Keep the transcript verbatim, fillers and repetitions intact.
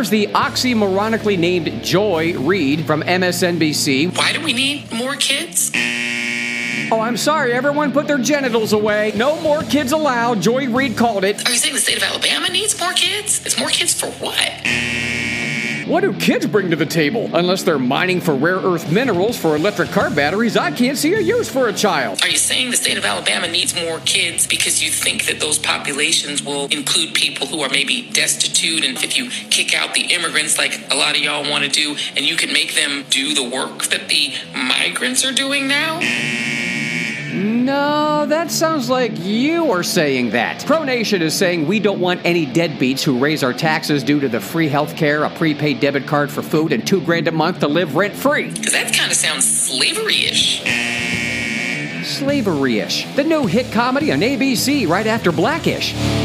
Here's the oxymoronically named Joy Reid from M S N B C. Why do we need more kids? Oh, I'm sorry. Everyone put their genitals away. No more kids allowed. Joy Reid called it. Are you saying the state of Alabama needs more kids? It's more kids for what? What do kids bring to the table? Unless they're mining for rare earth minerals for electric car batteries, I can't see a use for a child. Are you saying the state of Alabama needs more kids because you think that those populations will include people who are maybe destitute, and if you kick out the immigrants like a lot of y'all want to do, and you can make them do the work that the migrants are doing now? No, that sounds like you are saying that. ProNation is saying we don't want any deadbeats who raise our taxes due to the free health care, a prepaid debit card for food, and two grand a month to live rent-free. Because that kind of sounds slavery-ish. Slavery-ish. The new hit comedy on A B C right after Blackish.